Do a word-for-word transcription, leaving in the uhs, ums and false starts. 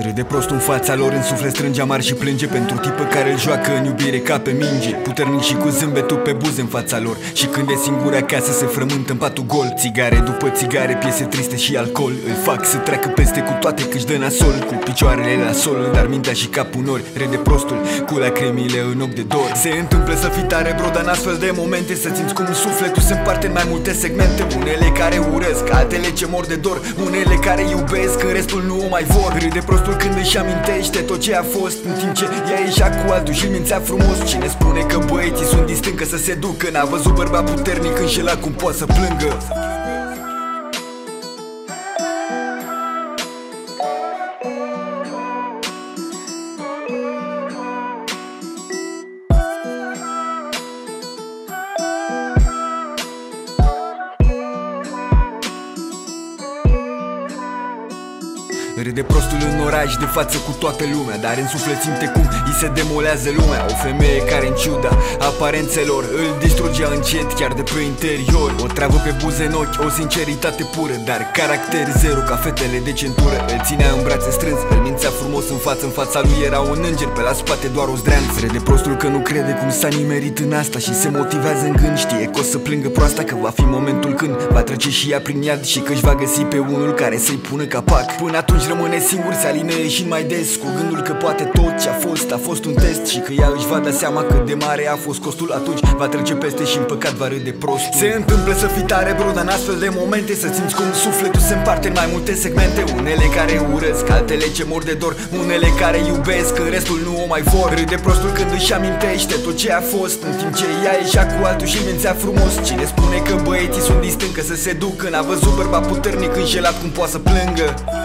Râde prost în fața lor, în suflet strânge amar și plânge pentru tipă care îl joacă în iubire ca pe minge. Puternic și cu zâmbetul pe buze în fața lor, și când e singur acasă se frământă în patul gol. Țigare după țigare, piese triste și alcool îl fac să treacă peste, cu toate că-și dă nasol, cu picioarele la sol, dar mintea și capul nori. Râde prostul cu lacrimile în ochi de dor. Se întâmplă să fii tare, bro, dar în astfel de momente să simți cum sufletul se împarte în mai multe segmente. Unele care urăsc, altele ce mor de dor, unele care iubesc, în restul nu o mai vor. Râde prostul când își amintește tot ce a fost, în timp ce ea ieșea cu altul și-l mințea frumos. Cine spune că băieții sunt distinct, că să se ducă, n-a văzut bărbat puternic înșelat cum poate să plângă. Râde prostul în oraș de față cu toată lumea, dar în suflet simte cum îi se demolează lumea. O femeie care în ciuda aparențelor îl distrugea încet chiar de pe interior. O travă pe buze în ochi, o sinceritate pură, dar caracter zero ca fetele de centură. Îl ținea în brațe strâns, îl mințea frumos în față, în fața lui era un înger, pe la spate doar o zdreanță. Râde prostul că nu crede cum s-a nimerit în asta și se motivează în gând. Știe că o să plângă proasta, că va fi momentul când va trece și ea prin iad și că își va găsi pe unul care să-i pună capac. Până atunci rămâne singur, se alinee și mai des, cu gândul că poate tot ce a fost a fost un test și că ea își va da seama cât de mare a fost costul. Atunci va trece peste și în păcat va râde prostul. Se întâmplă să fii tare, bro, dar în astfel de momente să simți cum sufletul se împarte în mai multe segmente. Unele care urăsc, altele ce mor de dor, unele care iubesc, în restul nu o mai vor. Râde prostul când își amintește tot ce a fost, în timp ce ea ieșea cu altul și-l mințea frumos. Cine spune că băieții sunt distinct, că să se ducă, n-a văzut bărbat puternic înșelat cum poate să plângă.